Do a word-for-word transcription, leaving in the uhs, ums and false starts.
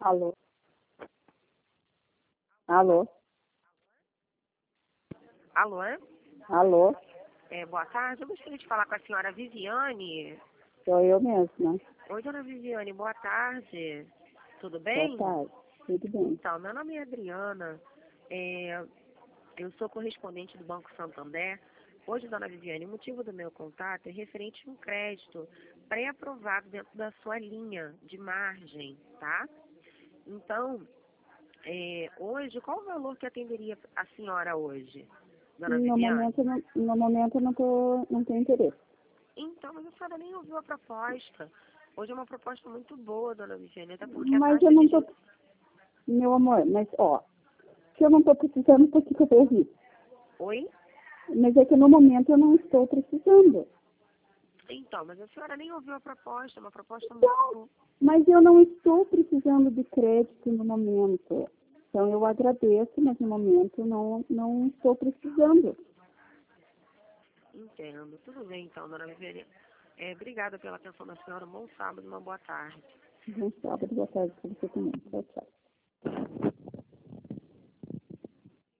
Alô? Alô? Alô? Alô? É, boa tarde. Eu gostaria de falar com a senhora Viviane. Sou eu mesma. Oi, dona Viviane, boa tarde. Tudo Boa bem? tarde. Tudo bem? Então, meu nome é Adriana. É, eu sou correspondente do Banco Santander. Hoje, dona Viviane, o motivo do meu contato é referente a um crédito pré-aprovado dentro da sua linha de margem, tá? Então, é, hoje, qual o valor que atenderia a senhora hoje, dona No Viviane? momento, não- no momento eu não, tô, não tenho interesse. Então, mas a senhora nem ouviu a proposta. Hoje é uma proposta muito boa, dona Viviane, até porque a Mas eu taxa de não tô, juros... meu amor, mas ó, se eu não estou precisando, por que que eu vou ouvir? Oi? Mas é que no momento eu não estou precisando. Então, mas a senhora nem ouviu a proposta, é uma proposta muito Então, boa. mas eu não estou precisando de crédito no momento. Então eu agradeço, mas no momento não, não estou precisando. Entendo. Tudo bem, então, dona Viviane. É, obrigada pela atenção da senhora. Um bom sábado e uma boa tarde. Bom sábado, boa tarde para você também. Tchau, tchau.